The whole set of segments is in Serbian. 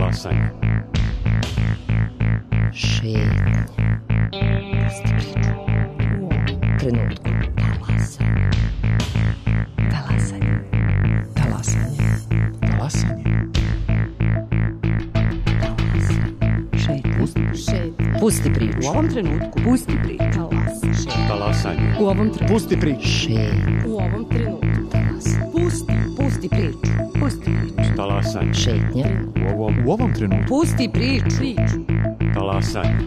Talasanje. Šetnja. Pusti priču. U ovom trenutku. Talasanje. Talasanje. Talasanje. Talasanje. Šetnja. Pusti priču. U ovom trenutku. Pusti priču. Talasanje. U ovom trenutku. Pusti priču. Šetnja. U ovom trenutku. Pusti priču. Pusti priču. Talasanje. Šetnja. U ovom trenutku. Pusti priču. Talasanje.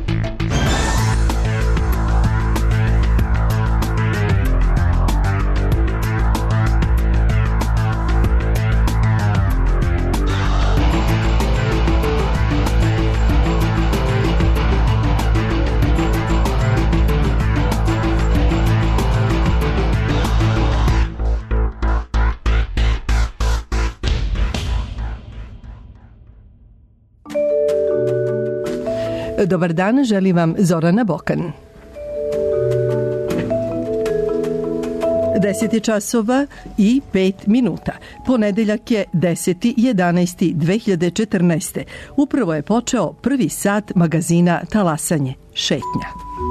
Dobar dan, želim vam Zorana Bokan. 10 časova i 5 minuta. Ponedeljak je 10.11.2014. Upravo je počeo prvi sat magazina Talasanje, šetnja.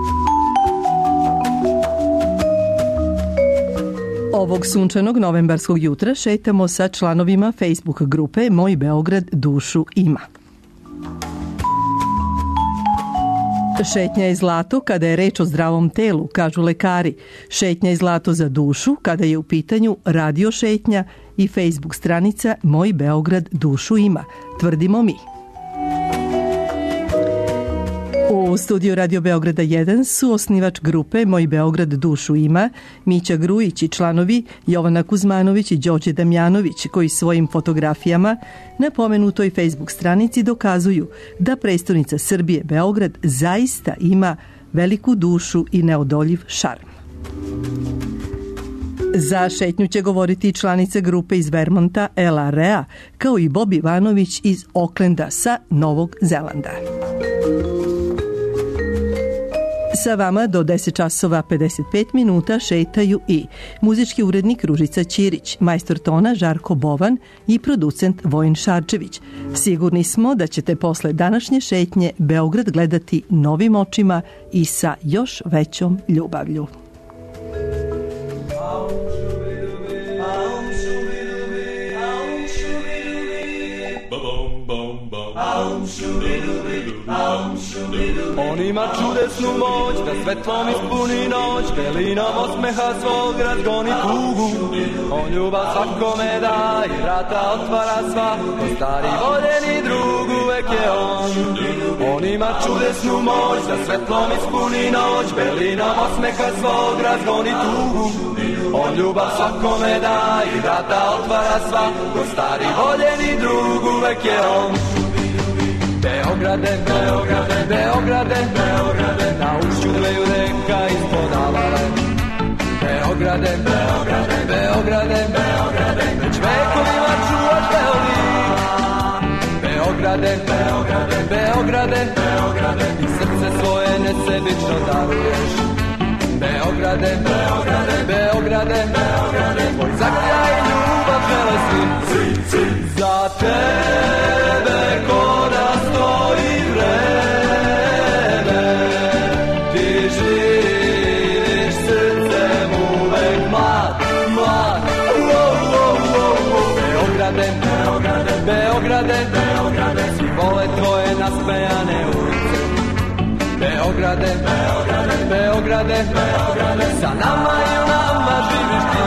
Ovog sunčanog novembarskog jutra šetamo sa članovima Facebook grupe Moj Beograd dušu ima. Šetnja je zlato kada je reč o zdravom telu, kažu lekari. Šetnja je zlato za dušu kada je u pitanju radio šetnja i Facebook stranica Moj Beograd dušu ima, tvrdimo mi. U studiju Radio Beograda 1 su osnivač grupe Moj Beograd dušu ima, Mića Grujić i članovi Jovana Kuzmanović i Đorđe Damjanović, koji svojim fotografijama na pomenutoj Facebook stranici dokazuju da prestonica Srbije Beograd zaista ima veliku dušu i neodoljiv šarm. Za šetnju će govoriti članica grupe iz Vermonta Ela Rea, kao i Bob Ivanović iz Oklenda sa Novog Zelanda. Sa vama do 10 časova 55 minuta šetaju i muzički urednik Ružica Ćirić, majstor tona Žarko Bovan i producent Vojin Šarčević. Sigurni smo da ćete posle današnje šetnje Beograd gledati novim očima i sa još većom ljubavlju. On ima čudesnu moć da svetlom ispuni noć, belinom osmeha svog razgoni tugu. On ljubav svakome da i vrata otvara sva, ko stari voljeni drug uvek je on. On ima čudesnu moć da svetlom ispuni noć, belinom osmeha svog razgoni tugu. On ljubav svakome da i vrata otvara sva, ko stari voljeni drug uvek je on. Beograde, Beograde, Beograde, Beograde, na ušću dveju reka ispod Avale. Beograde, Beograde, Beograde, Beograde, već vekovima čuvaš Beolik. Beograde, Beograde, Beograde, Beograde, i srce svoje nesebično daruješ. Beograde, Beograde, Beograde, Beograde, tvoj zagrljaj ljubav žele svi. Za tebe koda stoji vreme, ti živiš srcem uvek mlad, mlad. Beograde, Beograde, Beograde, Beograde, svi vole tvoje naspejane ulice. Beograde, Beograde, Beograde, Beograde, sa nama i u nama živiš ti.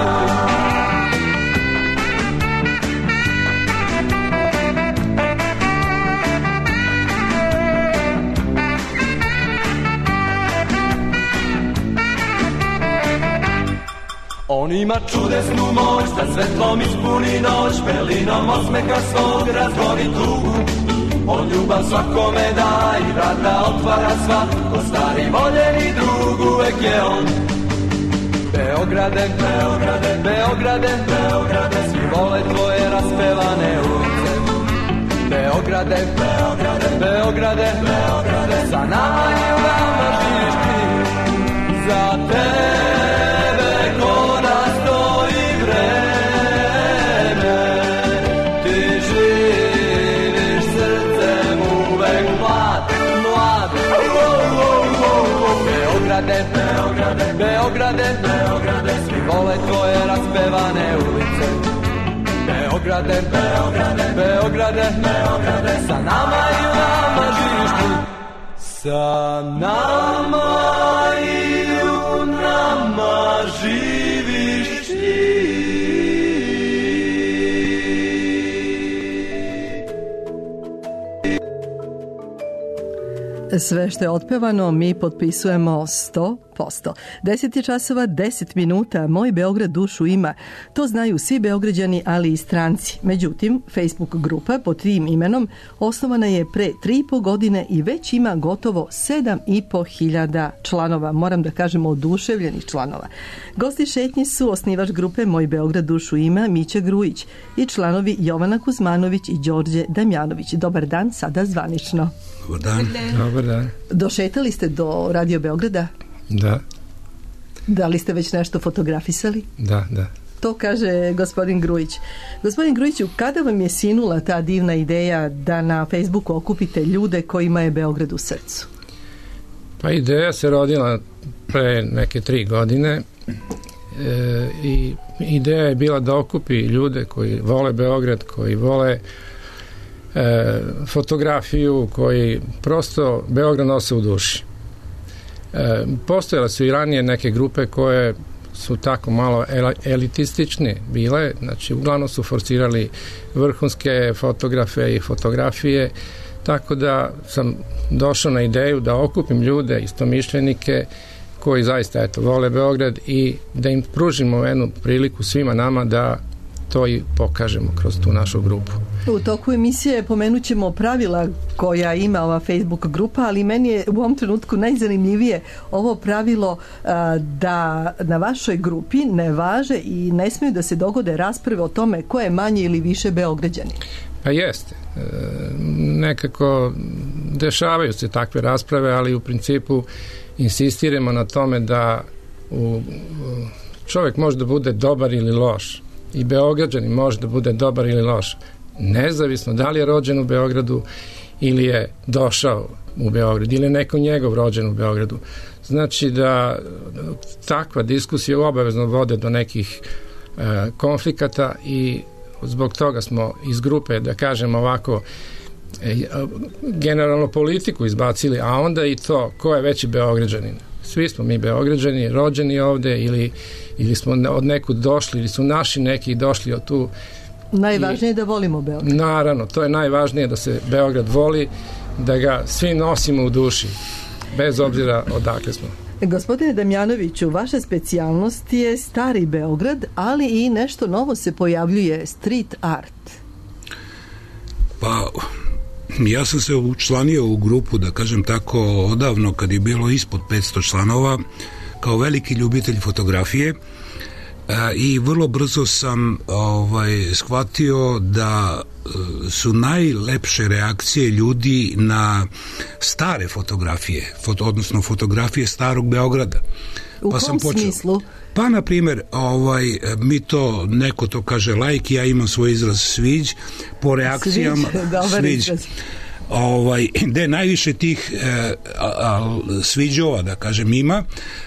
On ima čudesnu moć da svetlom ispuni noć, belinom osmeha svog razgoni tugu. On ljubav svakome da i vrata otvara sva, ko stari voljeni drug uvek je on. Beograde, Beograde, Beograde, Beograde, svi vole tvoje raspevane ulice. Beograde, Beograde, Beograde, Beograde, sa nama i u nama živiš ti. Za tebe koda stoji vreme, ti živiš srce otpjevane ulice. Beograde, Beograde, Beograde, Beograde, sa nama i u nama živiš ti. Sa nama i u nama živiš ti. Sve što je otpevano mi potpisujemo 100%. 10 je časova, 10 minuta, Moj Beograd dušu ima. To znaju svi Beograđani, ali i stranci. Međutim, Facebook grupa pod tim imenom osnovana je pre 3,5 godine i već ima gotovo 7.500 članova. Moram da kažemo oduševljenih članova. Gosti šetnji su osnivač grupe Moj Beograd dušu ima, Mića Grujić, i članovi Jovana Kuzmanović i Đorđe Damjanović. Dobar dan, sada zvanično. Dobar dan. Dobar dan. Došetali ste do Radio Beograda? Da. Da li ste već nešto fotografisali? Da. To kaže gospodin Grujić. Gospodin Grujiću, kada vam je sinula ta divna ideja da na Facebooku okupite ljude kojima je Beograd u srcu? Pa ideja se rodila pre neke 3 godine i ideja je bila da okupi ljude koji vole Beograd, koji vole fotografiju, koji prosto Beograd nose u duši. Postojale su i ranije neke grupe koje su tako malo elitistične bile, znači uglavnom su forsirali vrhunske fotografe i fotografije, tako da sam došao na ideju da okupim ljude, istomišljenike koji zaista vole Beograd i da im pružimo jednu priliku svima nama da to i pokažemo kroz tu našu grupu. U toku emisije pomenut ćemo pravila koja ima ova Facebook grupa, ali meni je u ovom trenutku najzanimljivije ovo pravilo da na vašoj grupi ne važe i ne smiju da se dogode rasprave o tome ko je manje ili više Beograđanin. Pa jeste. Nekako dešavaju se takve rasprave, ali u principu insistiramo na tome da čovjek može da bude dobar ili loš. I Beograđanin može da bude dobar ili loš. Nezavisno da li je rođen u Beogradu ili je došao u Beograd ili je neko njegov rođen u Beogradu. Znači da takva diskusija obavezno vode do nekih konflikata i zbog toga smo iz grupe, da kažem ovako, generalno politiku izbacili, a onda i to ko je veći Beograđanin. Svi smo mi Beograđani, rođeni ovde ili smo od nekud došli ili su naši neki došli od tu. Najvažnije je da volimo Beograd. Naravno, to je najvažnije, da se Beograd voli, da ga svi nosimo u duši, bez obzira odakle smo. Gospodine Damjanoviću, vaša specijalnost je stari Beograd, ali i nešto novo se pojavljuje, street art. Pa, ja sam se učlanio u grupu, da kažem tako, odavno, kad je bilo ispod 500 članova, kao veliki ljubitelj fotografije, i vrlo brzo sam shvatio da su najlepše reakcije ljudi na stare fotografije, odnosno fotografije starog Beograda. U kom smislu? Pa, na primjer, mi to, neko to kaže like, ja imam svoj izraz sviđ, po reakcijama sviđ. Gde najviše tih sviđova, da kažem, ima,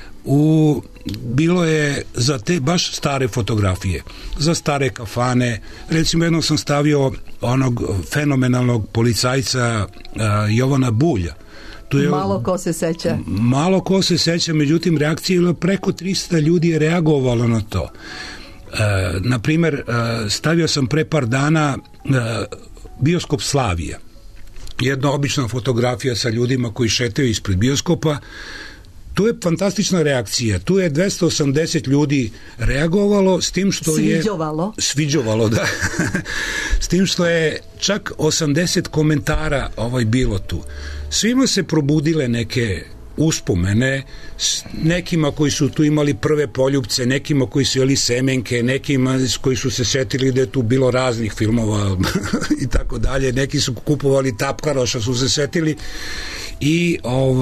bilo je za te baš stare fotografije, za stare kafane. Recimo, jednom sam stavio onog fenomenalnog policajca Jovana Bulja. Malo ko se seća. Malo ko se seća, međutim reakcija, preko 300 ljudi je reagovalo na to. Na primjer, stavio sam pre par dana bioskop Slavija. Jedna obična fotografija sa ljudima koji šetaju ispred bioskopa. Tu je fantastična reakcija. Tu je 280 ljudi reagovalo, s tim što sviđovalo, da. S tim što je čak 80 komentara bilo tu. Svima se probudile neke uspomene, nekima koji su tu imali prve poljupce, nekima koji su jeli semenke, nekima koji su se setili da je tu bilo raznih filmova i tako dalje, neki su kupovali tapkaroša, su se setili i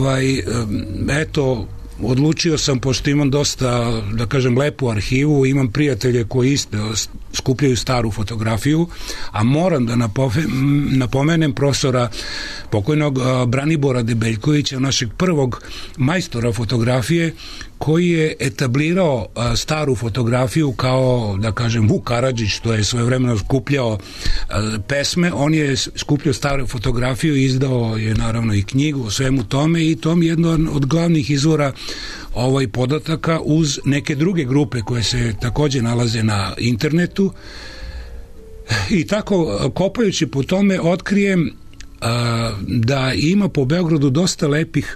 eto, odlučio sam, pošto imam dosta, da kažem, lepu arhivu, imam prijatelje koji skupljaju staru fotografiju, a moram da napomenem profesora pokojnog Branibora Debeljkovića, našeg prvog majstora fotografije, koji je etablirao staru fotografiju kao, da kažem, Vuk Karadžić, to je svojevremeno skupljao pesme, on je skupljao staru fotografiju, izdao je naravno i knjigu o svemu tome i to je jedan od glavnih izvora podataka uz neke druge grupe koje se takođe nalaze na internetu. I tako, kopajući po tome, otkrijem da ima po Beogradu dosta lepih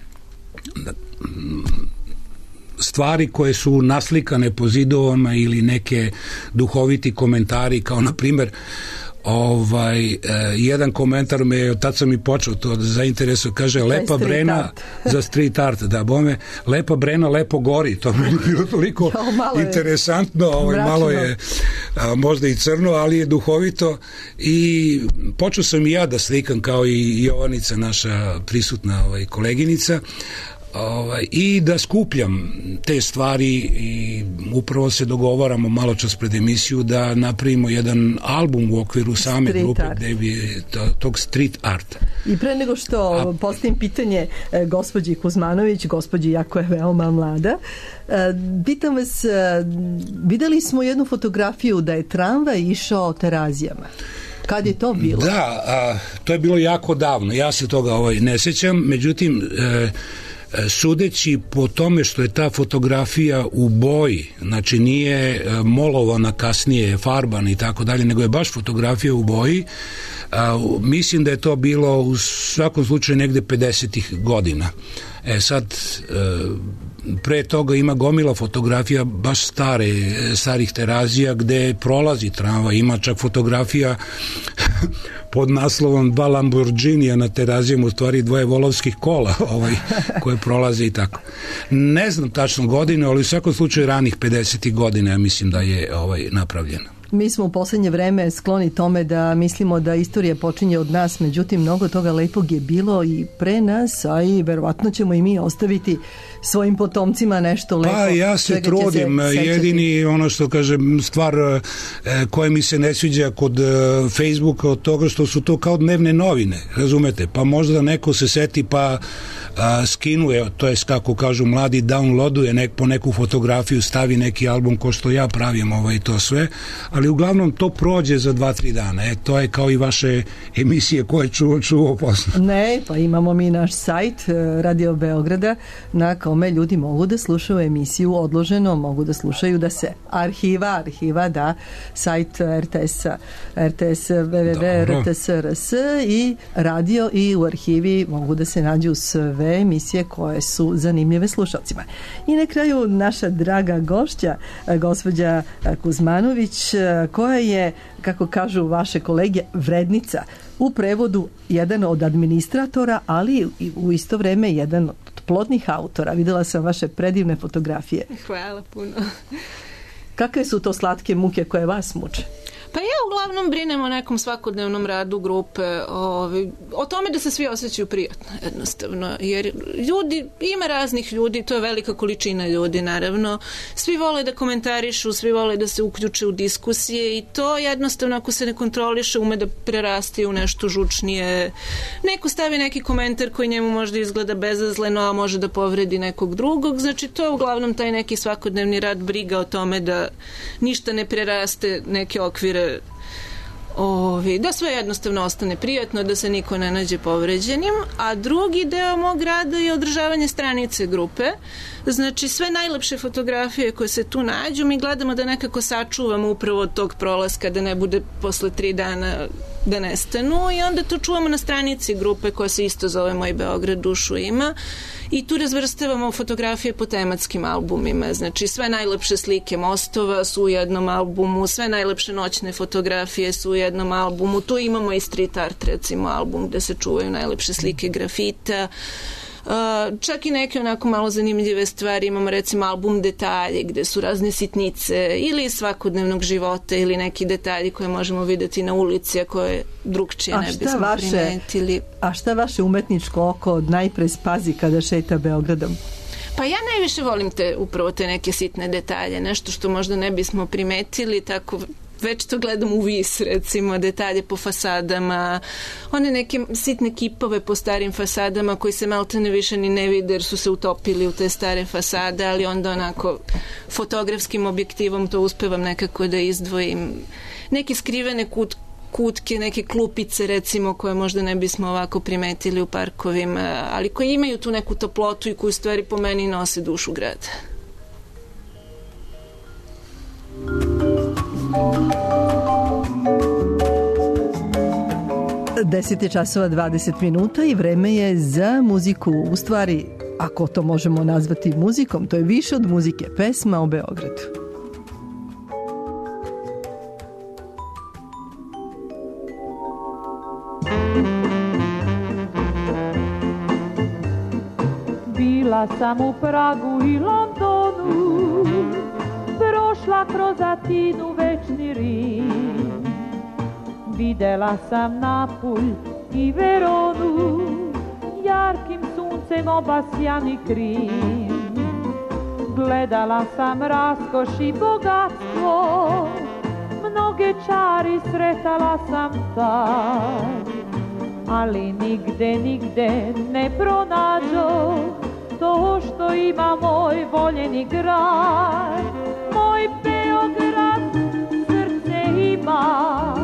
stvari koje su naslikane po zidovama ili neke duhoviti komentari, kao na primer jedan komentar me, tad sam i počeo to da zainteresuje, kaže lepa Brena za street art, da bome, lepa Brena lepo gori, to mi je bilo toliko interesantno, malo je možda i crno, ali je duhovito i počeo sam i ja da slikam kao i Jovannica, naša prisutna koleginica, i da skupljam te stvari i upravo se dogovaramo malo čas pred emisiju da napravimo jedan album u okviru same street grupe art. Gde bi tog street art. I pre nego što postavim pitanje gospođi Kuzmanović, gospođi jako je veoma mlada, pitam vas, videli smo jednu fotografiju da je tramvaj išao Terazijama. Kad je to bilo? Da, to je bilo jako davno, ja se toga ne sećam, međutim sudeći po tome što je ta fotografija u boji, znači nije molovana kasnije, farbana i tako dalje, nego je baš fotografija u boji, mislim da je to bilo u svakom slučaju negde 50-ih godina. Sad, pre toga ima gomila fotografija baš starih Terazija gde prolazi tramvaj, ima čak fotografija pod naslovom 2 Lamborghinija na Terazijama, u stvari 2 volovskih kola koje prolaze i tako. Ne znam tačno godine, ali u svakom slučaju ranih 50-ih godina ja mislim da je napravljeno. Mi smo u poslednje vreme skloni tome da mislimo da istorija počinje od nas, međutim mnogo toga lepog je bilo i pre nas, a i verovatno ćemo i mi ostaviti svojim potomcima nešto lepo. Pa ja se trudim, jedini ono što kažem stvar koja mi se ne sviđa kod Facebooka od toga što su to kao dnevne novine, razumete, pa možda neko se seti pa skinuje, to je kako kažu mladi, downloaduje po neku fotografiju, stavi neki album ko što ja pravim i to sve, ali uglavnom to prođe za 2-3 dana. To je kao i vaše emisije koje čuo posle. Ne, pa imamo mi naš sajt Radio Beograda na kome ljudi mogu da slušaju emisiju odloženo, mogu da slušaju da se arhiva, da, sajt RTS-a, RTS www.rts.rs i radio i u arhivi mogu da se nađu sve emisije koje su zanimljive slušalcima. I na kraju naša draga gošća, gospođa Kuzmanović, koja je, kako kažu vaše kolege, vrednica, u prevodu jedan od administratora, ali u isto vreme jedan od plodnih autora. Videla sam vaše predivne fotografije. Hvala puno. Kakve su to slatke muke koje vas muče? Pa ja uglavnom brinem o nekom svakodnevnom radu grupe, o tome da se svi osjećaju prijatno, jednostavno, jer ima raznih ljudi, to je velika količina ljudi, naravno, svi vole da komentarišu, svi vole da se uključe u diskusije i to jednostavno, ako se ne kontroliše, ume da preraste u nešto žučnije. Neko stavi neki komentar koji njemu možda izgleda bezazleno, a može da povredi nekog drugog, znači to je uglavnom taj neki svakodnevni rad, briga o tome da ništa ne preraste neke okvire, da sve jednostavno ostane prijatno, da se niko ne nađe povređenim, a drugi deo mog rada je održavanje stranice grupe, znači sve najlepše fotografije koje se tu nađu mi gledamo da nekako sačuvamo upravo od tog prolaska, da ne bude posle 3 dana da nestanu i onda to čuvamo na stranici grupe koja se isto zove Moj Beograd dušu ima i tu razvrstavamo fotografije po tematskim albumima, znači sve najlepše slike mostova su u jednom albumu, sve najlepše noćne fotografije su u jednom albumu, tu imamo i street art, recimo album gde se čuvaju najlepše slike grafita, čak i neke onako malo zanimljive stvari, imamo recimo album detalje gde su razne sitnice ili svakodnevnog života ili neki detalji koje možemo videti na ulici a koje drugčije ne bismo primetili. A šta vaše umetničko oko najpre spazi kada šeta Beogradom? Pa ja najviše volim upravo te neke sitne detalje, nešto što možda ne bismo primetili, tako već to gledam u vis, recimo, detalje po fasadama, one neke sitne kipove po starim fasadama koji se maltene više ni ne vide jer su se utopili u te stare fasade, ali onda onako fotografskim objektivom to uspevam nekako da izdvojim. Neke skrivene kutke, neke klupice recimo koje možda ne bismo ovako primetili u parkovima, ali koje imaju tu neku toplotu i koju stvari po meni nose dušu grada. 10:20 i vreme je za muziku. U stvari, ako to možemo nazvati muzikom, to je više od muzike, pesma o Beogradu. Bila sam u Pragu i Londonu, prošla kroz Atinu, večni Rim. Videla sam Napulj i Veronu, jarkim suncem obasjani Krim. Gledala sam raskoš i bogatstvo, mnoge čari sretala sam tad. Ali nigde ne pronađo to što ima moj voljeni grad. Moj Beograd srce ima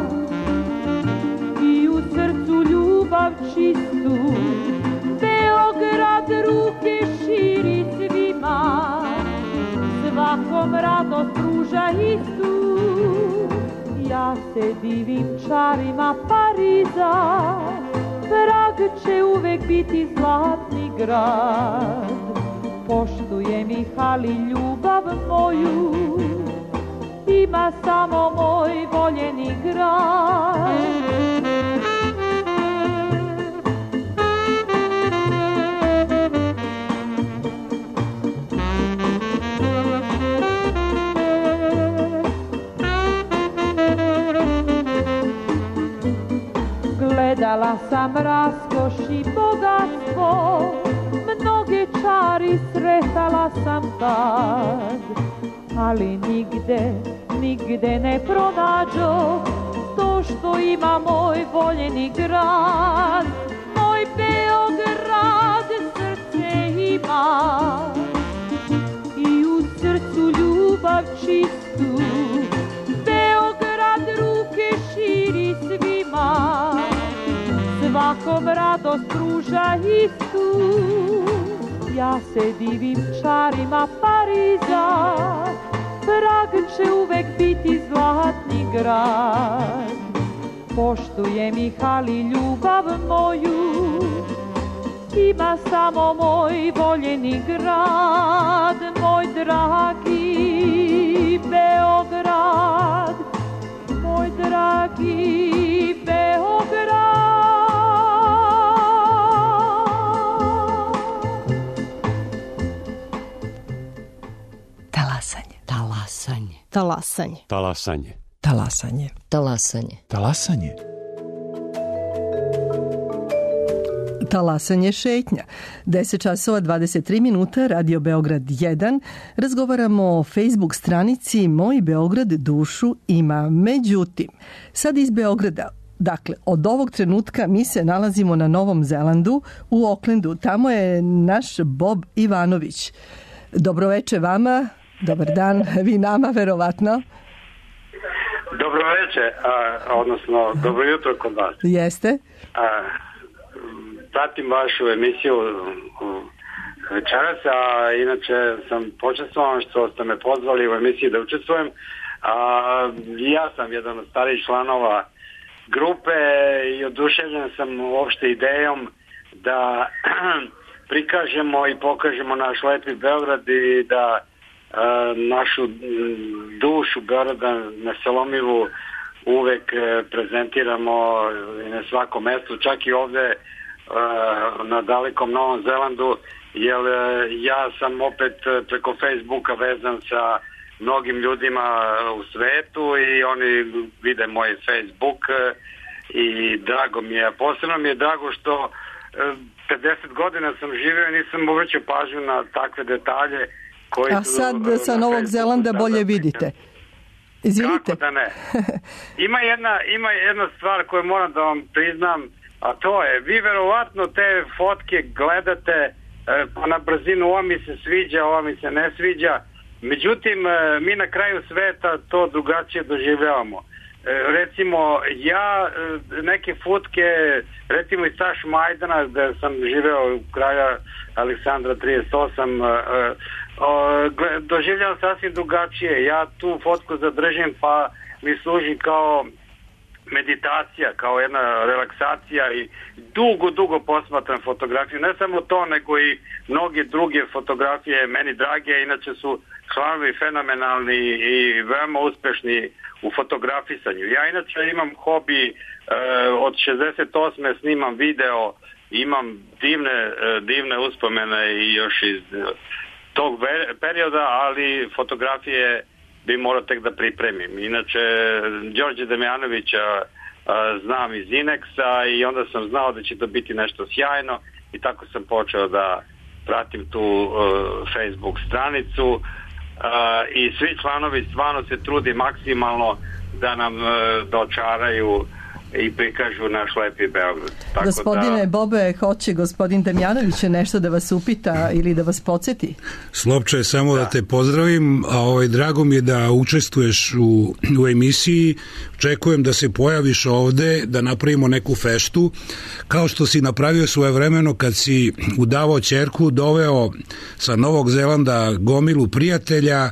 i u srcu ljubav čistu. Beograd ruke širi svima, svakom radost pruža istu. Ja se divim čarima Pariza, Prag će uvek biti zlatni grad. Poštujem ih, ali ljubav moju ima samo moj voljeni grad. Gledala sam raskoš i bogatstvo, mnoge čari sretala sam tad. Ali nigde ne pronađo to što ima moj voljeni grad. Moj Beograd srce ima i u srcu ljubav čistu. Beograd ruke širi svima, svakom radost pruža istu. Ja se divim čarima Pariza, Prag će uvek biti zlatni grad. Poštujem ih, ali ljubav moju ima samo moj voljeni grad. Moj dragi Beograd, moj dragi Beograd. Talasanje. Talasanje. Talasanje. Talasanje. Talasanje. Talasanje šetnja. 10:23, Radio Beograd 1. Razgovaramo o Facebook stranici Moj Beograd dušu ima. Međutim, sad iz Beograda, dakle, od ovog trenutka mi se nalazimo na Novom Zelandu, u Aucklandu. Tamo je naš Bob Ivanović. Dobroveče vama. Dobar dan, vi nama verovatno. Dobro veče, odnosno dobro jutro kod vas. Jeste. Pratim vašu emisiju večeras, a inače sam počestvovan što ste me pozvali u emisiji da učestvujem. Ja sam jedan od starijih članova grupe i oduševljen sam uopšte idejom da prikažemo i pokažemo naš lepi Beograd i da našu dušu Beograda neselomivu uvek prezentiramo na svakom mestu, čak i ovde na dalekom Novom Zelandu, jer ja sam opet preko Facebooka vezan sa mnogim ljudima u svetu i oni vide moj Facebook i drago mi je, posebno mi je drago što 50 godina sam živio i nisam obraćao pažnju na takve detalje. A sad sa Novog Zelanda bolje vidite. Izvinite. Kako da ne? Ima jedna stvar koju moram da vam priznam, a to je, vi verovatno te fotke gledate pa na brzinu, ova mi se sviđa, ova mi se ne sviđa. Međutim, mi na kraju sveta to drugačije doživljavamo. Recimo, ja neke fotke, recimo iz Taš Majdana, gde sam živeo u kralja Aleksandra 38, doživljavam sasvim drugačije. Ja tu fotku zadržim pa mi služi kao meditacija, kao jedna relaksacija i dugo posmatram fotografiju. Ne samo to, nego i mnoge druge fotografije meni drage, inače su članovi fenomenalni i veoma uspešni u fotografisanju. Ja inače imam hobi, od 68. snimam video, imam divne uspomene i još iz tog perioda, ali fotografije bi morao tek da pripremim. Inače, Đorđe Damjanovića znam iz Ineksa i onda sam znao da će to biti nešto sjajno i tako sam počeo da pratim tu Facebook stranicu i svi članovi stvarno se trudi maksimalno da nam dočaraju i prikažu naš lepi Beograd. Tako Gospodine Bobe, hoće gospodin Damjanović nešto da vas upita ili da vas podsjeti? Slopče, samo da te pozdravim, a drago mi je da učestvuješ u emisiji. Očekujem da se pojaviš ovde, da napravimo neku feštu, kao što si napravio svojevremeno kad si udavao ćerku, doveo sa Novog Zelanda gomilu prijatelja,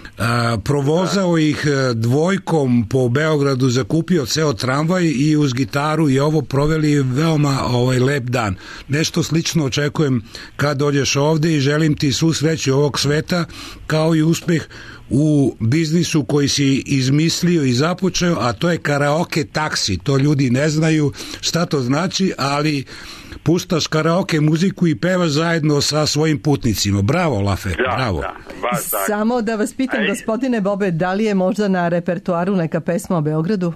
provozao ih dvojkom po Beogradu, zakupio ceo tramvaj i uz gitaru i ovo proveli veoma lep dan. Nešto slično očekujem kad dođeš ovde i želim ti svu sreću ovog sveta, kao i uspeh u biznisu koji si izmislio i započeo, a to je karaoke taksi. To ljudi ne znaju šta to znači, ali puštaš karaoke muziku i pevaš zajedno sa svojim putnicima. Bravo, Lafe, bravo. Samo da vas pitam, gospodine Bobe, da li je možda na repertoaru neka pesma o Beogradu?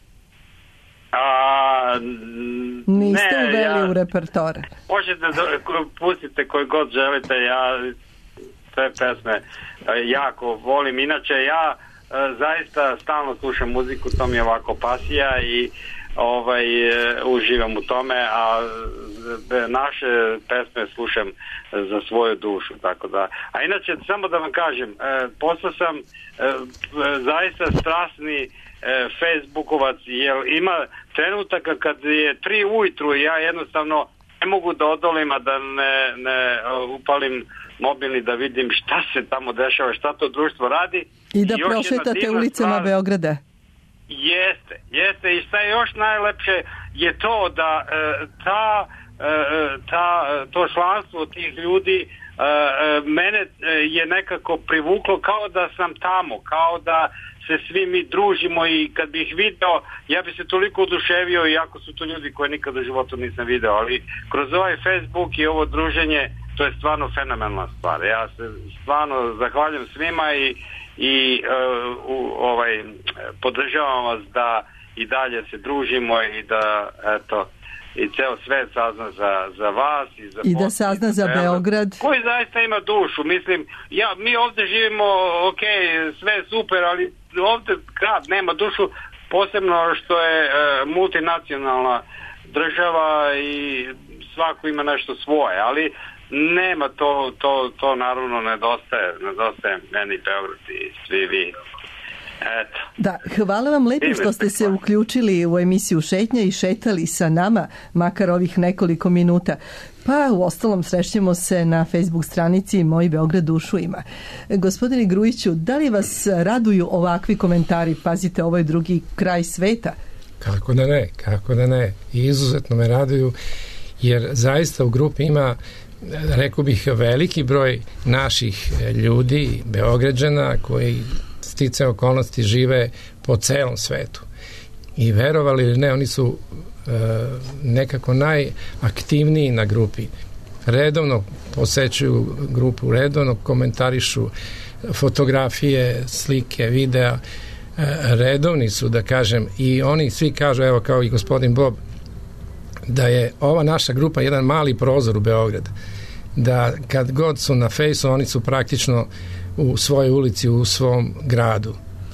Niste uveli u repertoar. Možete da pustite koji god želite, ja sve pesme jako volim. Inače, ja zaista stalno slušam muziku, to mi je ovako pasija i uživam u tome, a naše pesme slušam za svoju dušu, tako da. A inače, samo da vam kažem, postao sam zaista strasni Facebookovac, jer ima trenutaka kad je 3 ujutru i ja jednostavno ne mogu da odolim, a da ne upalim mobilni da vidim šta se tamo dešava, šta to društvo radi. I da prošetate ulicama Beograda. Jeste i šta je još najlepše je to da to članstvo tih ljudi mene je nekako privuklo, kao da sam tamo, kao da se svi mi družimo i kad bih video, ja bi se toliko oduševio, iako su to ljudi koje nikad u životu nisam video, ali kroz ovaj Facebook i ovo druženje, to je stvarno fenomenalna stvar. Ja se stvarno zahvaljujem svima i podržavam vas da i dalje se družimo i da i ceo svet sazna za vas i da sazna za Beograd koji zaista ima dušu. Mislim, mi ovde živimo sve je super, ali ovde grad nema dušu, posebno što je multinacionalna država i svako ima nešto svoje, ali nema to naravno nedostaje meni Beograd i svi vi. Eto. Da, hvala vam lepo što ste se uključili u emisiju Šetnja i šetali sa nama, makar ovih nekoliko minuta. Pa u ostalom srećemo se na Facebook stranici Moj Beograd dušu ima. Gospodine Grujiću, da li vas raduju ovakvi komentari? Pazite, ovo je drugi kraj sveta. Kako da ne. I izuzetno me raduju, jer zaista u grupi ima, rekao bih, veliki broj naših ljudi, Beograđana, koji sticajem okolnosti žive po celom svetu. I verovali ili ne, oni su nekako najaktivniji na grupi. Redovno posećuju grupu, redovno komentarišu fotografije, slike, videa, redovni su, da kažem, i oni svi kažu, evo kao i gospodin Bob, da je ova naša grupa jedan mali prozor u Beograd, da kad god su na fejsu, oni su praktično u svojoj ulici, u svom gradu.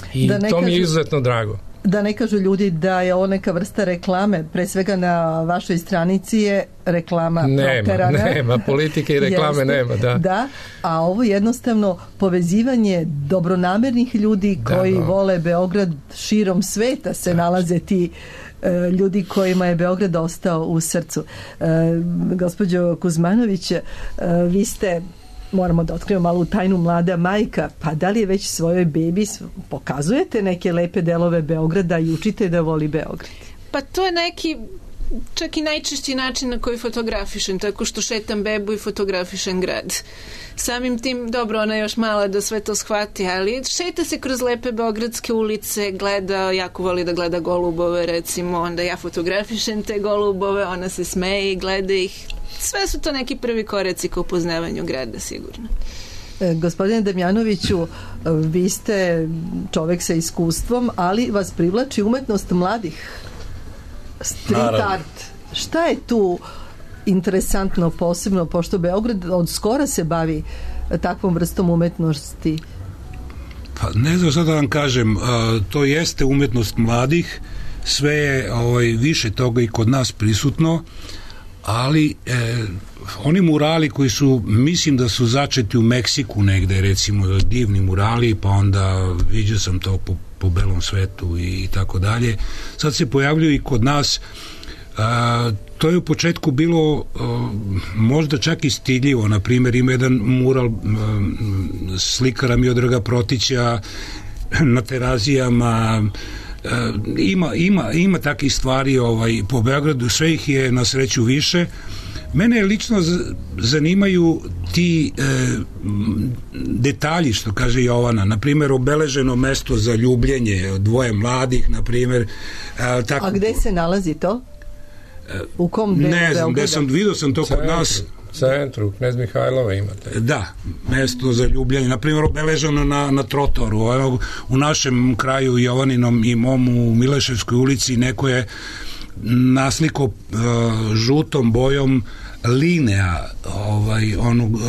I to mi je izuzetno drago. Da ne kažu ljudi da je ovo neka vrsta reklame, pre svega na vašoj stranici je reklama proterana. Nema, politike i reklame nema, Da, a ovo jednostavno povezivanje dobronamernih ljudi koji vole Beograd, širom sveta se nalaze ti ljudi kojima je Beograd ostao u srcu. Gospođo Kuzmanović, vi ste, moramo da otkrivamo malu tajnu, mlada majka, pa da li je već svojoj bebi pokazujete neke lepe delove Beograda i učite da voli Beograd? Pa to je neki čak i najčešći način na koji fotografišem, tako što šetam bebu i fotografišem grad. Samim tim, dobro, ona je još mala da sve to shvati, ali šeta se kroz lepe beogradske ulice, gleda, jako voli da gleda golubove, recimo, onda ja fotografišem te golubove, ona se smeje i gleda ih. Sve su to neki prvi koraci ka upoznavanju grada, sigurno. Gospodine Damjanoviću, vi ste čovek sa iskustvom, ali vas privlači umetnost mladih. Street art. Šta je tu interesantno, posebno, pošto Beograd od skora se bavi takvom vrstom umetnosti? Pa ne znam šta da vam kažem, to jeste umetnost mladih, sve je više toga i kod nas prisutno, ali oni murali koji su, mislim da su začeti u Meksiku negde, recimo divni murali, pa onda vidio sam to po belom svetu i tako dalje, sad se pojavljuju i kod nas. To je u početku bilo možda čak i stidljivo. Na primjer, ima jedan mural slikara Miodraga Protića na Terazijama, ima takih stvari po Beogradu, sve ih je na sreću više. Mene lično zanimaju ti detalji, što kaže Jovana, na primjer obeleženo mesto za ljubljenje dvoje mladih, na primjer. A gde se nalazi to? U kom delu ne znam, vidio sam to kod nas. Centru, Knez Mihajlova imate. Da, mesto za ljubljenje, na primjer obeleženo na trotoru. U našem kraju Jovaninom i mom u Mileševskoj ulici neko je nasliko žutom bojom Linea, onu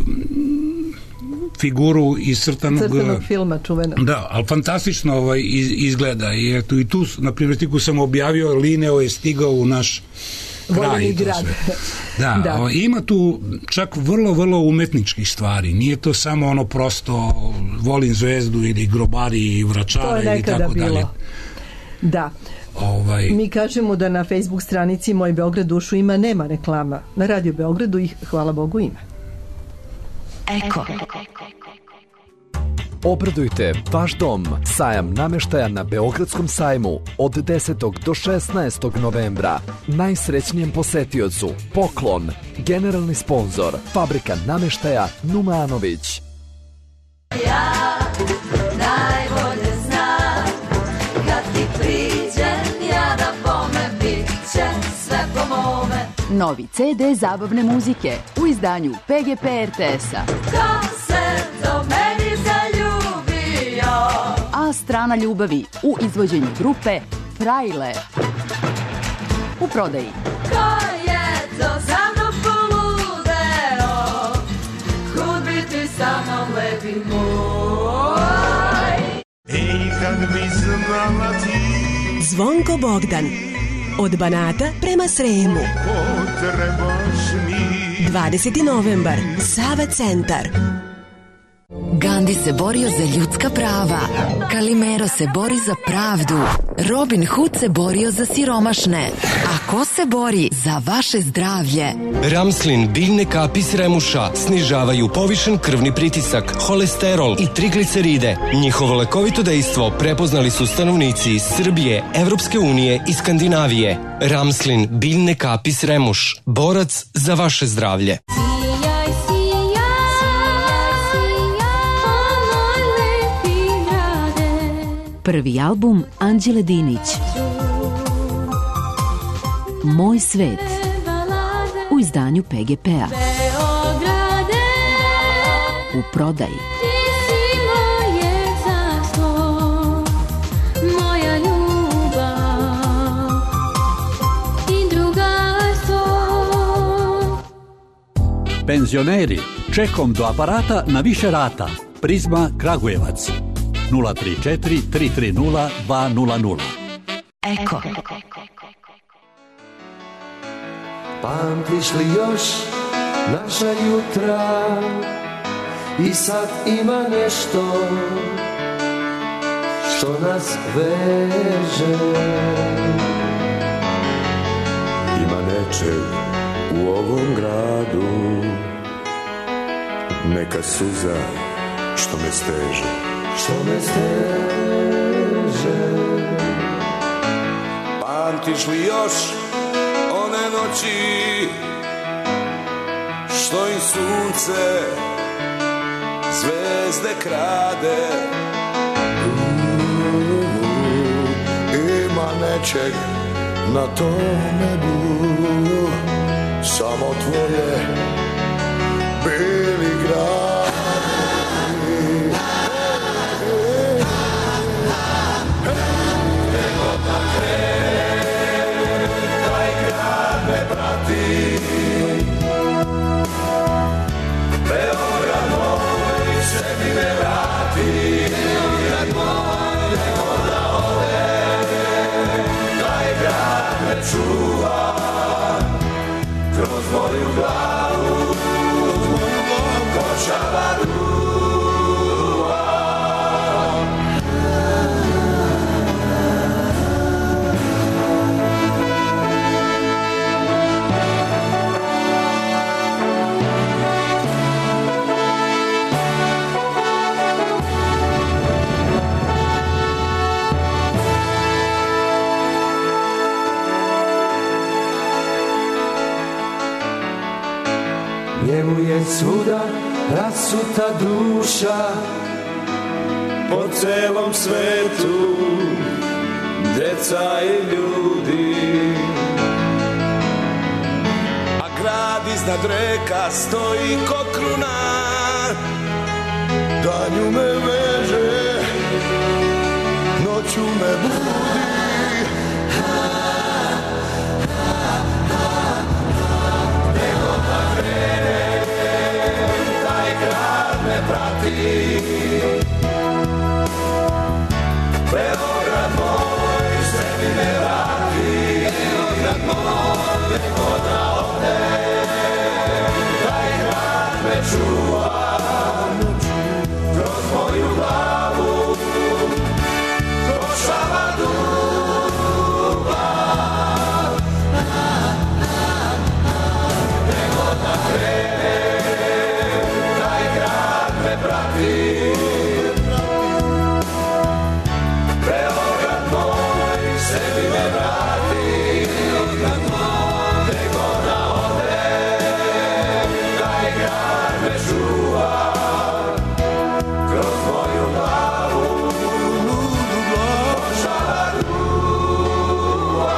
figuru iz crtanog filma čuvenog. Da, ali fantastično izgleda. I tu, na primjer, tiku sam objavio, Lineo je stigao u naš kraj. Da. Ima tu čak vrlo, vrlo umetničkih stvari. Nije to samo ono prosto volim zvezdu ili grobari i vračare i tako dalje. Da. Mi kažemo da na Facebook stranici Moj Beograd dušu ima, nema reklama. Na Radio Beogradu ih, hvala Bogu, ima. Eko. Obradujte vaš dom. Sajam nameštaja na Beogradskom sajmu od 10. do 16. novembra. Najsrećnijem posetiocu poklon. Generalni sponzor Fabrika nameštaja Numanović. Ja najbolje znam kad ti priđem ja da bome bit će sve po mome. Novi CD zabavne muzike u izdanju PGP RTS-a. Ko se do meni zaljubio? A strana ljubavi u izvođenju grupe Frajle. U prodaji. Ko je to za mnom poludeo? Kud biti sa mnom lepi moj? Ej, kad bi znala ti. Zvonko Bogdan. Od Banata prema Sremu. 20. novembar, Sava centar. Gandhi se borio za ljudska prava. Kalimero se bori za pravdu. Robin Hood se borio za siromašne. A ko se bori za vaše zdravlje? Ramslin biljne kapi s remuša snižavaju povišen krvni pritisak, holesterol i trigliceride. Njihovo lekovito dejstvo prepoznali su stanovnici iz Srbije, Evropske unije i Skandinavije. Ramslin biljne kapi s remuš. Borac za vaše zdravlje. Prvi album Anđele Dinić. Moj svet. U izdanju PGP-a. U prodaji. Penzioneri, čekom do aparata na više rata. Prizma Kragujevac. 034 330 200. Eko. Pamtiš li još naša jutra i sad ima nešto što nas veže. Ima nečeg u ovom gradu, neka suza što me steže. Što me steže. Pamtiš li još one noći što im sunce zvezde krade? Ima nečeg na tom nebu, samo tvoje beli gradi. Nego da krene, taj grad me prati. Beograd moj se mi ne vrati. Beograd moj nego da ode, taj grad me čuva. Kroz moju glavu, košava ruva. Njemu je svuda rasuta duša, po celom svetu deca i ljudi, a grad iznad reka stoji ko kruna, danju me veže, noću me budi. Nego da krene, taj grad me prati. Beograd moj se mi ne vrati. Beograd moj nego da ode, taj grad me čuva. Kroz moju glavu prošava duva. Nego da krene, taj grad me prati. Beograd moj sebi ne vrati. Beograd moj nego da ode, taj grad me čuva. Kroz moju glavu prošava duva.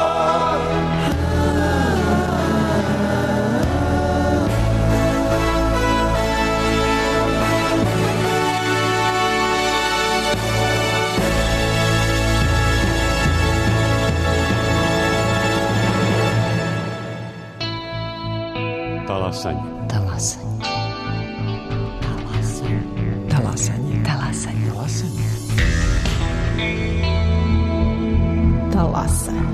Talasanje. Talasanje. Talasanje. Talasanje. Talasanje.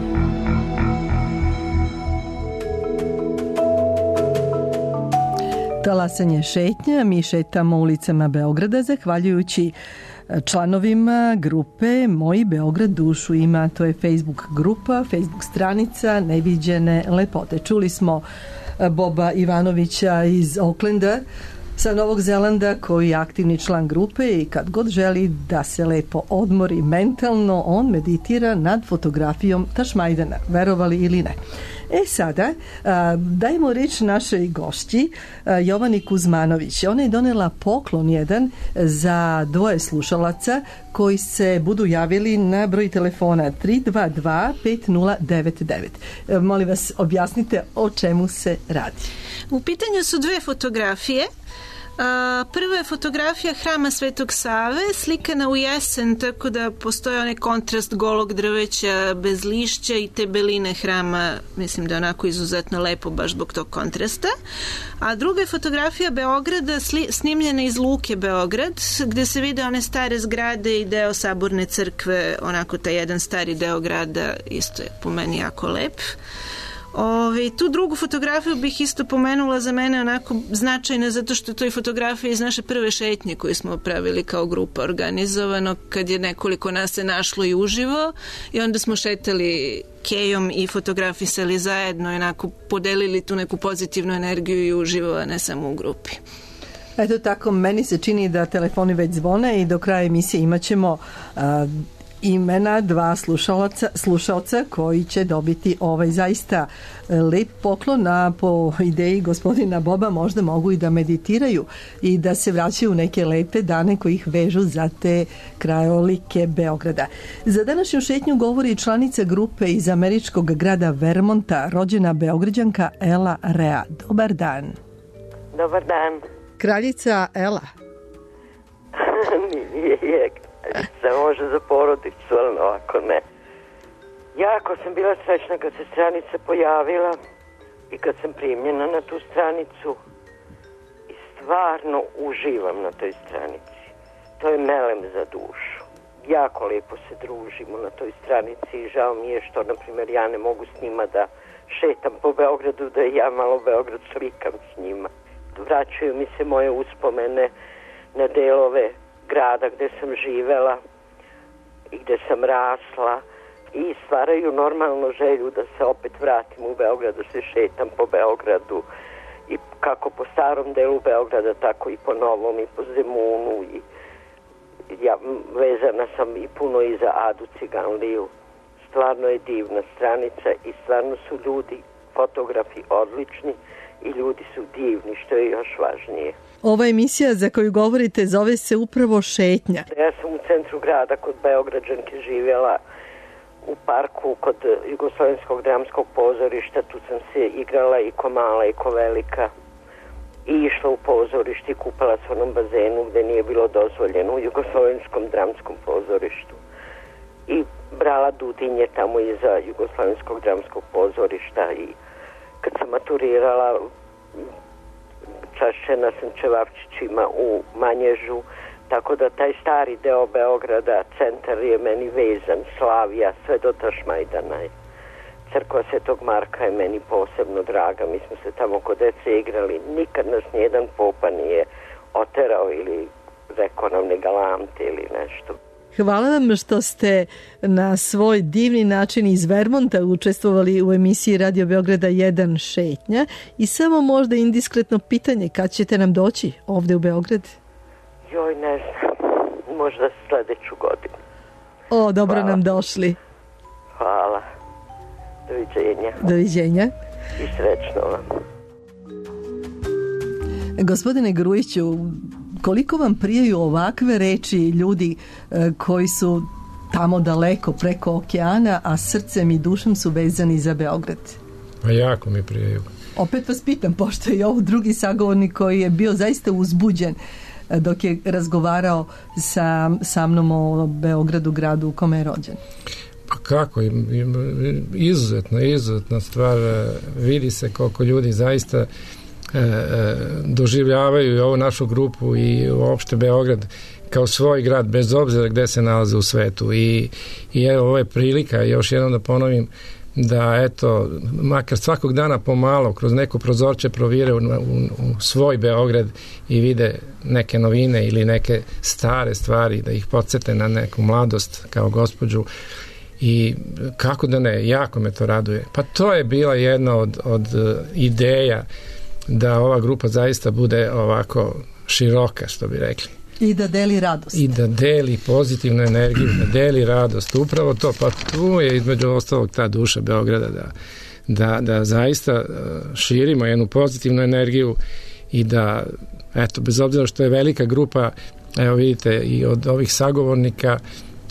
Talasanje šetnja, mi šetamo ulicama Beograda zahvaljujući članovima grupe Moj Beograd dušu ima. To je Facebook grupa, Facebook stranica Neviđene lepote. Čuli smo Boba Ivanovića iz Aucklanda sa Novog Zelanda, koji je aktivni član grupe i kad god želi da se lepo odmori mentalno, on meditira nad fotografijom Tašmajdana, verovali ili ne. Sada dajemo reč našoj gošći Jovani Kuzmanović. Ona je donela poklon jedan za dvoje slušalaca koji se budu javili na broj telefona 322 5099. Molim vas, objasnite o čemu se radi. U pitanju su dve fotografije Prva je fotografija Hrama Svetog Save, slikana u jesen, tako da postoji onaj kontrast golog drveća bez lišća i te beline hrama, mislim da je onako izuzetno lepo baš zbog tog kontrasta. A druga je fotografija Beograda, snimljena iz Luke Beograd, gde se vide one stare zgrade i deo Saborne crkve, onako taj jedan stari deo grada, isto je po meni jako lep. Tu drugu fotografiju bih isto pomenula, za mene onako značajna, zato što to je fotografija iz naše prve šetnje koju smo pravili kao grupa organizovano, kad je nekoliko nas se našlo i uživo i onda smo šetali kejom i fotografisali zajedno i onako podelili tu neku pozitivnu energiju i uživo, a ne samo u grupi. Eto tako, meni se čini da telefoni već zvone i do kraja emisije imat ćemo imena dva slušalca koji će dobiti ovaj zaista lep poklon, a po ideji gospodina Boba možda mogu i da meditiraju i da se vraćaju u neke lepe dane koji ih vežu za te krajolike Beograda. Za današnju šetnju govori članica grupe iz američkog grada Vermonta, rođena Beograđanka Ela Rea. Dobar dan. Dobar dan. Kraljica Ela. Nije se može za porodicu, ali ovako ne. Jako sam bila srećna kad se stranica pojavila i kad sam primljena na tu stranicu i stvarno uživam na toj stranici. To je melem za dušu. Jako lijepo se družimo na toj stranici i žao mi je što, na primjer, ja ne mogu s njima da šetam po Beogradu, da ja malo Beograd slikam s njima. Vraćaju mi se moje uspomene na delove grada gde sam živela i gde sam rasla i stvaraju normalno želju da se opet vratim u Beograd, da se šetam po Beogradu i kako po starom delu Beograda, tako i po novom i po Zemunu i ja vezana sam i puno i za Adu Ciganliju. Stvarno je divna stranica i stvarno su ljudi, fotografi odlični i ljudi su divni, što je još važnije. Ova emisija za koju govorite zove se upravo Šetnja. Ja sam u centru grada kod Beograđanke živjela u parku kod Jugoslovenskog dramskog pozorišta. Tu sam se igrala i ko mala i ko velika i išla u pozorište i kupala se u onom bazenu gde nije bilo dozvoljeno u Jugoslovenskom dramskom pozorištu. I brala dudinje tamo iza Jugoslovenskog dramskog pozorišta i kad sam maturirala čašćena sam čevapčićima u Manježu, tako da taj stari deo Beograda, centar je meni vezan, Slavija, sve do Tašmajdana. Crkva Svetog Marka je meni posebno draga, mi smo se tamo kod dece igrali, nikad nas nijedan popa nije oterao ili rekao nam ne galamte ili nešto. Hvala vam što ste na svoj divni način iz Vermonta učestvovali u emisiji Radio Beograda 1 Šetnja i samo možda indiskretno pitanje, kad ćete nam doći ovde u Beograd? Joj, ne znam, možda sledeću godinu. O, dobro nam došli. Hvala. Doviđenja. Doviđenja. I srećno vam. Gospodine Grujiću, koliko vam prijaju ovakve reči ljudi koji su tamo daleko preko okeana, a srcem i dušom su vezani za Beograd? Pa jako mi prijaju. Opet vas pitam, pošto je ovo drugi sagovornik koji je bio zaista uzbuđen dok je razgovarao sa mnom o Beogradu, gradu u kome je rođen. Pa kako, izuzetna stvar, vidi se koliko ljudi zaista doživljavaju i ovu našu grupu i uopšte Beograd kao svoj grad, bez obzira gde se nalaze u svetu i evo, ovo je prilika, još jednom da ponovim, da eto, makar svakog dana pomalo kroz neko prozorče provire u svoj Beograd i vide neke novine ili neke stare stvari, da ih podsete na neku mladost kao gospođu. I kako da ne, jako me to raduje. Pa to je bila jedna od ideja da ova grupa zaista bude ovako široka, što bi rekli. I da deli radost. I da deli pozitivnu energiju, da deli radost. Upravo to, pa tu je između ostalog ta duša Beograda, da zaista širimo jednu pozitivnu energiju i da, eto, bez obzira što je velika grupa, evo vidite, i od ovih sagovornika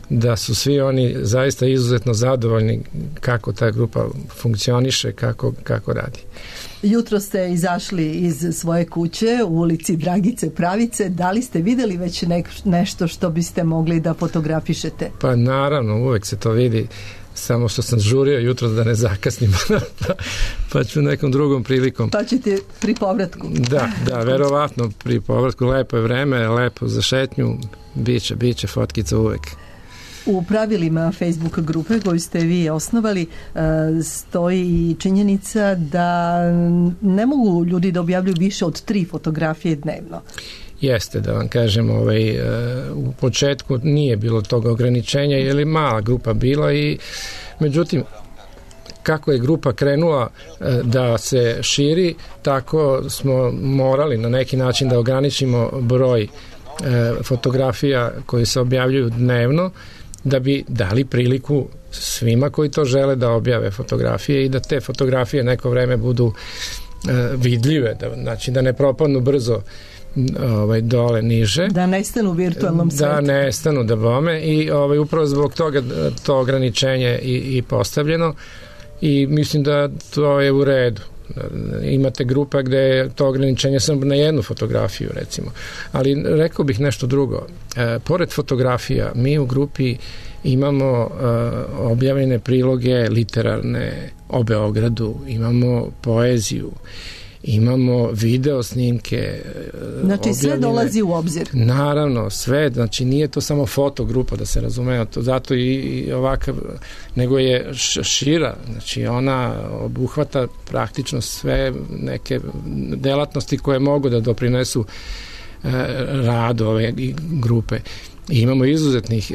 da su svi oni zaista izuzetno zadovoljni kako ta grupa funkcioniše, kako radi. Jutro ste izašli iz svoje kuće u ulici Dragice Pravice. Da li ste vidjeli već nešto što biste mogli da fotografišete? Pa naravno, uvek se to vidi, samo što sam žurio jutro da ne zakasnim, pa ću nekom drugom prilikom. Pa ćete pri povratku. Da, verovatno pri povratku. Lepo je vreme, lepo za šetnju, biće fotkica uvek. U pravilima Facebook grupe koju ste vi osnovali stoji i činjenica da ne mogu ljudi da objavljuju više od 3 fotografije dnevno. Jeste, da vam kažem, u početku nije bilo toga ograničenja, jer je mala grupa bila i međutim kako je grupa krenula da se širi, tako smo morali na neki način da ograničimo broj fotografija koje se objavljuju dnevno, da bi dali priliku svima koji to žele da objave fotografije i da te fotografije neko vreme budu vidljive, znači da ne propadnu brzo dole niže. Da nestanu u virtualnom svetu. Da nestanu, da bome, i upravo zbog toga to ograničenje i postavljeno i mislim da to je u redu. Imate grupa gde je to ograničenje samo na jednu fotografiju, recimo. Ali rekao bih nešto drugo. Pored fotografija, mi u grupi imamo objavljene priloge literarne o Beogradu, imamo poeziju, imamo video snimke. Znači sve dolazi u obzir. Naravno, sve, znači nije to samo fotogrupa, da se razume, zato i ovakav, nego je šira, znači ona obuhvata praktično sve neke delatnosti koje mogu da doprinesu radu ove grupe. I imamo izuzetnih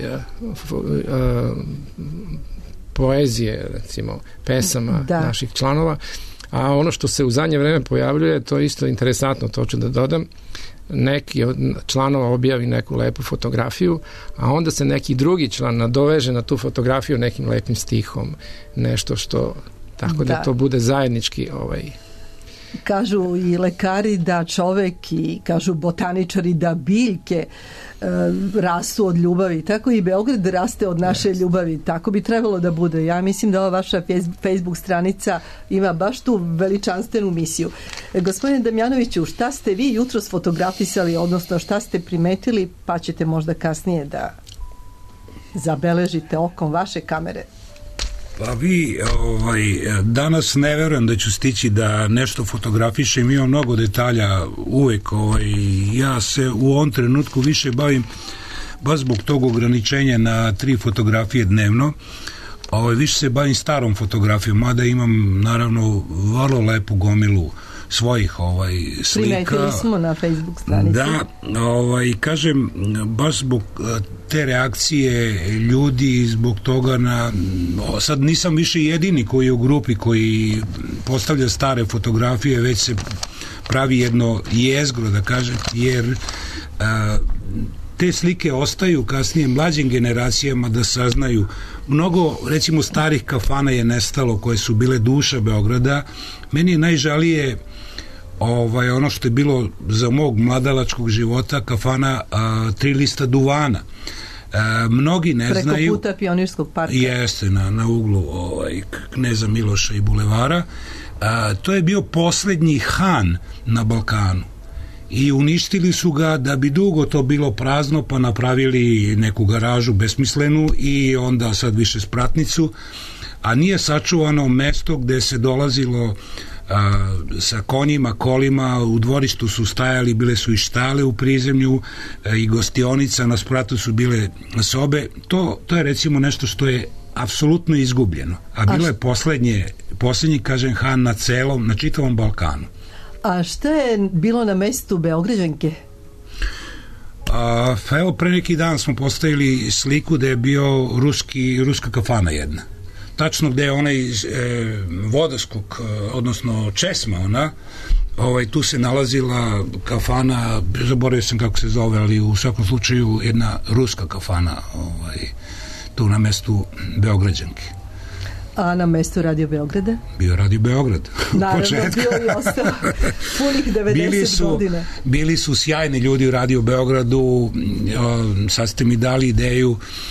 poezije, recimo pesama naših članova. A ono što se u zadnje vreme pojavljuje, to je isto interesantno, to ću da dodam, neki od članova objavi neku lepu fotografiju, a onda se neki drugi član nadoveže na tu fotografiju nekim lepim stihom, nešto što, tako da to bude zajednički Kažu i lekari da čovek i kažu botaničari da biljke rastu od ljubavi, tako i Beograd raste od naše ljubavi, tako bi trebalo da bude. Ja mislim da ova vaša Facebook stranica ima baš tu veličanstvenu misiju. Gospodine Damjanoviću, šta ste vi jutros fotografisali, odnosno šta ste primetili, pa ćete možda kasnije da zabeležite okom vaše kamere? Pa vi, danas ne verujem da ću stići da nešto fotografišem, imam mnogo detalja uvek, ja se u ovom trenutku više bavim baš zbog tog ograničenja na 3 fotografije dnevno, više se bavim starom fotografijom, mada imam naravno vrlo lepu gomilu svojih slika. Primetili smo na Facebook stranici. Da, kažem, baš zbog te reakcije ljudi, zbog toga sad nisam više jedini koji je u grupi koji postavlja stare fotografije, već se pravi jedno jezgro, da kažem, jer te slike ostaju kasnije mlađim generacijama da saznaju. Mnogo, recimo, starih kafana je nestalo koje su bile duša Beograda. Meni je najžalije ono što je bilo za mog mladalačkog života kafana 3 lista duvana. Mnogi ne znaju. Preko puta Pionirskog parka. Jeste, na uglu Kneza Miloša i Bulevara. To je bio poslednji Han na Balkanu. I uništili su ga da bi dugo to bilo prazno, pa napravili neku garažu besmislenu i onda sad više spratnicu, a nije sačuvano mesto gde se dolazilo sa konjima, kolima, u dvorištu su stajali, bile su i štale u prizemlju i gostionica, na spratu su bile sobe. To je recimo nešto što je apsolutno izgubljeno, a bilo je poslednji, kažem, Han na čitavom Balkanu. A šta je bilo na mestu Beograđanke? Evo, pre neki dan smo postavili sliku da je bio ruska kafana jedna. Tačno gde je onaj vodoskok, odnosno česma ona, tu se nalazila kafana, zaboravio sam kako se zove, ali u svakom slučaju jedna ruska kafana tu na mestu Beograđanke. A na mestu Radio Beograda? Bio Radio Beograd. Naravno, bio i ostalo. Punih 90 godina. Bili su sjajni ljudi u Radio Beogradu, sad ste mi dali ideju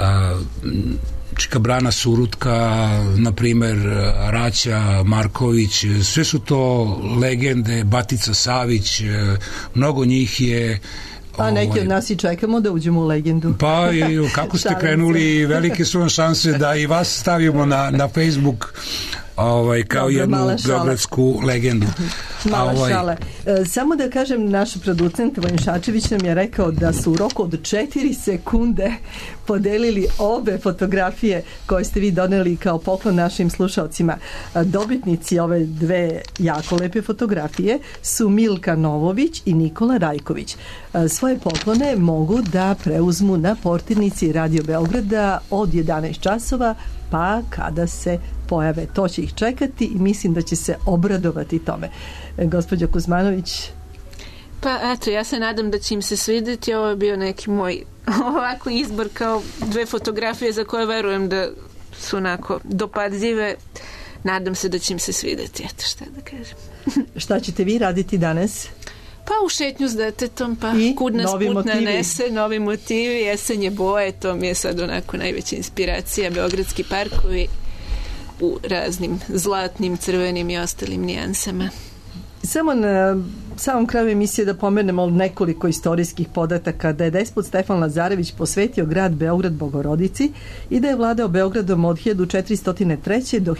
Čika Brana Surutka, na primer Raća Marković, sve su to legende, Batica Savić, mnogo njih je. A neki od nas i čekamo da uđemo u legendu. Pa kako ste krenuli, velike su vam šanse da i vas stavimo na Facebook kao jednu beogradsku legendu. Mala šala. Samo da kažem, naš producent Vojin Šačević nam je rekao da su u roku od 4 sekunde podelili obe fotografije koje ste vi doneli kao poklon našim slušalcima. Dobitnici ove dve jako lepe fotografije su Milka Novović i Nikola Rajković. Svoje poklone mogu da preuzmu na portirnici Radio Beograda od 11 časova, pa kada se pojave, to će ih čekati i mislim da će se obradovati tome. Gospođa Kuzmanović. Pa eto, ja se nadam da će im se svidjeti. Ovo je bio neki moj ovako izbor kao dve fotografije za koje verujem da su onako dopadljive. Nadam se da će im se svidjeti. Eto, šta da kažem. Šta ćete vi raditi danas? Pa u šetnju s detetom, pa i kud nas put nanese, novi motivi, jesenje boje, to mi je sad onako najveća inspiracija, beogradski parkovi u raznim zlatnim, crvenim i ostalim nijansama. Samo na samom kraju emisije da pomenemo nekoliko istorijskih podataka, da je despot Stefan Lazarević posvetio grad Beograd Bogorodici i da je vladao Beogradom od 1403. do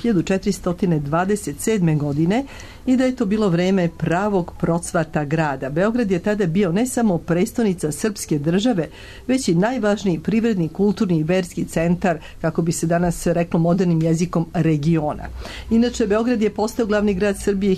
1427. godine i da je to bilo vreme pravog procvata grada. Beograd je tada bio ne samo prestonica srpske države, već i najvažniji privredni, kulturni i verski centar, kako bi se danas reklo modernim jezikom, regiona. Inače, Beograd je postao glavni grad Srbije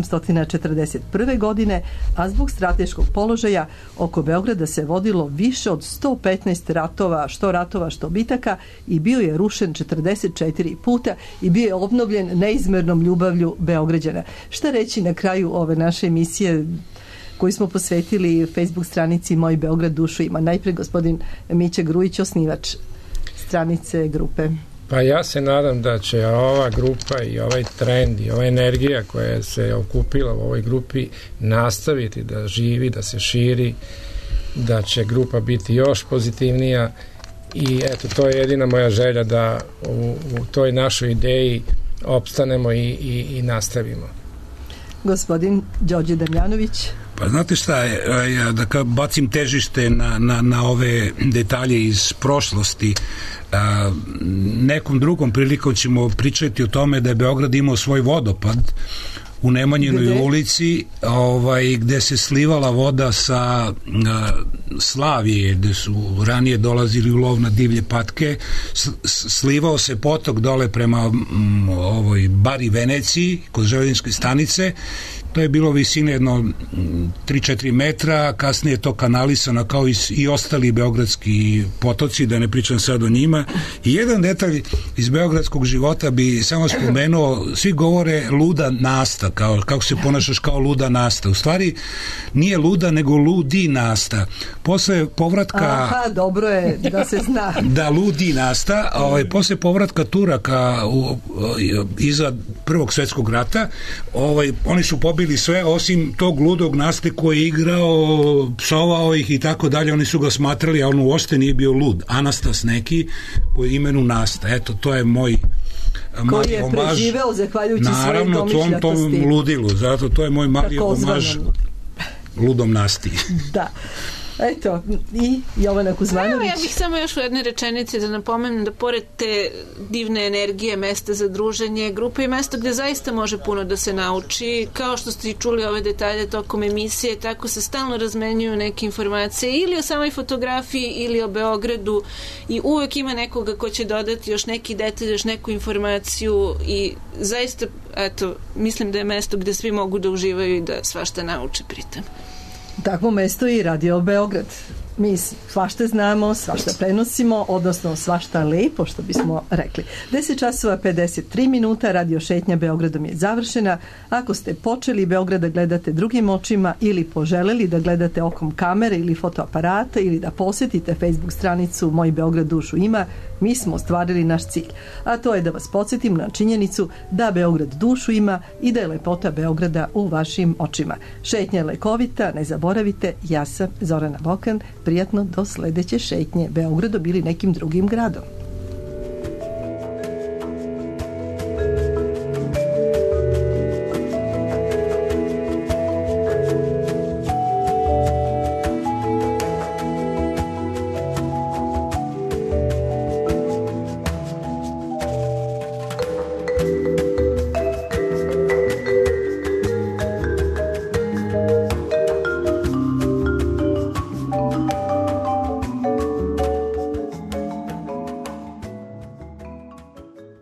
1841. godine, a zbog strateškog položaja oko Beograda se vodilo više od 115 ratova, što bitaka, i bio je rušen 44 puta i bio je obnovljen neizmernom ljubavlju Beograđana. Šta reći na kraju ove naše emisije koju smo posvetili Facebook stranici Moj Beograd dušu ima? Najprej gospodin Mića Grujić, osnivač stranice grupe. Pa ja se nadam da će ova grupa i ovaj trend i ova energija koja se okupila u ovoj grupi nastaviti da živi, da se širi, da će grupa biti još pozitivnija i eto, to je jedina moja želja da u toj našoj ideji opstanemo i nastavimo. Gospodin Đorđe Damjanović. Pa znate šta, ja da bacim težište na ove detalje iz prošlosti. Nekom drugom prilikom ćemo pričati o tome da je Beograd imao svoj vodopad u Nemanjinoj ulici, gde se slivala voda sa Slavije, gde su ranije dolazili u lov na divlje patke, slivao se potok dole prema Bari Veneciji, kod železničke stanice. To je bilo visine jedno 3-4 metra, kasnije je to kanalisano kao i ostali beogradski potoci, da ne pričam sad o njima. I jedan detalj iz beogradskog života bi samo spomenuo, svi govore luda Nasta, kako se ponašaš kao luda Nasta. U stvari nije luda, nego ludi Nasta. Posle povratka... Aha, dobro je da se zna. Da, ludi Nasta. Posle povratka Turaka iza Prvog svjetskog rata, oni su pobili sve osim tog ludog Naste koji je igrao, psovao ih i tako dalje, oni su ga smatrali, a on uopšte nije bio lud. Anastas neki po imenu Nasta. Eto, to je moj koji je preživeo zahvaljujući svoje domišljatosti. Naravno, tom ludilu, zato to je moj mali omaž ludom Nasti. Da. Eto, i Jovana Kuzmanović. Ja bih samo još u jednoj rečenici da napomenem da pored te divne energije, mesta za druženje, grupa i mesto gde zaista može puno da se nauči, kao što ste i čuli ove detalje tokom emisije, tako se stalno razmenjuju neke informacije ili o samoj fotografiji ili o Beogradu i uvek ima nekoga ko će dodati još neki detalj, još neku informaciju i zaista, eto, mislim da je mesto gde svi mogu da uživaju i da svašta nauče pritom. Takvo mesto i Radio Beograd. Mi svašta znamo, svašta prenosimo, odnosno svašta lepo, što bismo rekli. 10 časova 53 minuta, radio šetnja Beogradom je završena. Ako ste počeli Beograd da gledate drugim očima ili poželeli da gledate okom kamere ili fotoaparata ili da posjetite Facebook stranicu Moj Beograd dušu ima, mi smo ostvarili naš cilj. A to je da vas podsjetim na činjenicu da Beograd dušu ima i da je lepota Beograda u vašim očima. Šetnja je lekovita, ne zaboravite, ja sam Zorana Bokan. Prijatno do sledeće šetnje Beogradom ili nekim drugim gradom.